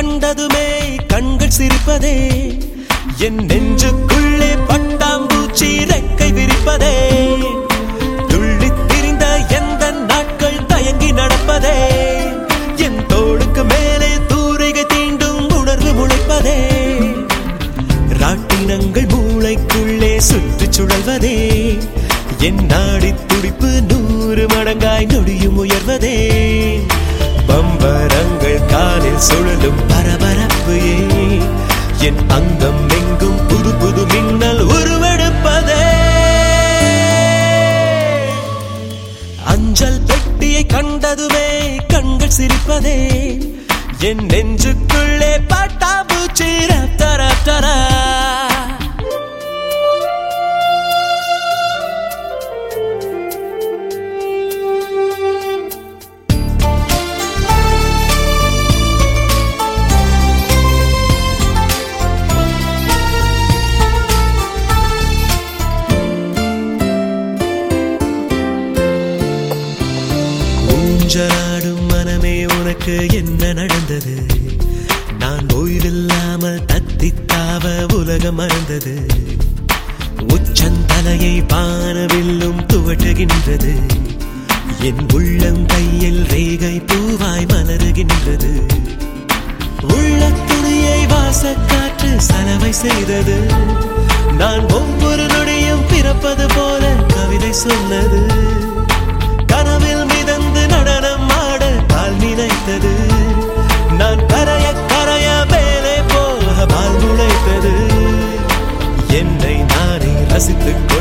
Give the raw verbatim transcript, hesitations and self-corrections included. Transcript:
கண்டதுமே கண்கள் சிரிப்பதே, என் நெஞ்சுக்குள்ளே பட்டாம்பூச்சி ரெக்கை விரிப்பதே, துள்ளித் திரிந்த எந்த நாட்கள் தயங்கி நடப்பதே, என் தோளுக்கு மேலே தூரிகை தீண்டும் உணர்வு முளைப்பதே, ராட்டினங்கள் மூளைக்குள்ளே சுற்றி சுழல்வதே, என் நாடி துடிப்பு நூறு மடங்காய் நொடியும் உயர்வதே, பம்பரங்கள் காலில் சுழலும் பரபரப்பு ஏன், என் அங்கம் எங்கும் புது புது மின்னல் உருவெடுப்பதே, அஞ்சல் பெட்டியை கண்டதுமே கண்கள் சிரிப்பதே, என் நெஞ்சுக்குள்ளே பட்டாம்பூச்சி ரப்தரப்தரா. ஊஞ்சலாடும் மனமே உனக்கு என்ன நடந்தது, நான் ஓய்வில்லாமல் தத்தித்தாவ உலகம் மறந்தது, உச்சந்தலையை பானவில்லும் துவட்டுகின்றது, என் உள்ளம் கையில் ரேகை பூவாய் மலருகின்றது, உள்ள துணியை வாசக்காற்று சலவை செய்தது, நான் ஒவ்வொரு நொடியும் பிறப்பது போல கவிதை சொன்னது, கனவில் மிதந்து நடனம் ஆட கால் நினைத்தது, நான் கரைய கரைய மேலே போக பால் முளைத்தது, என்னை நானே ரசித்துக்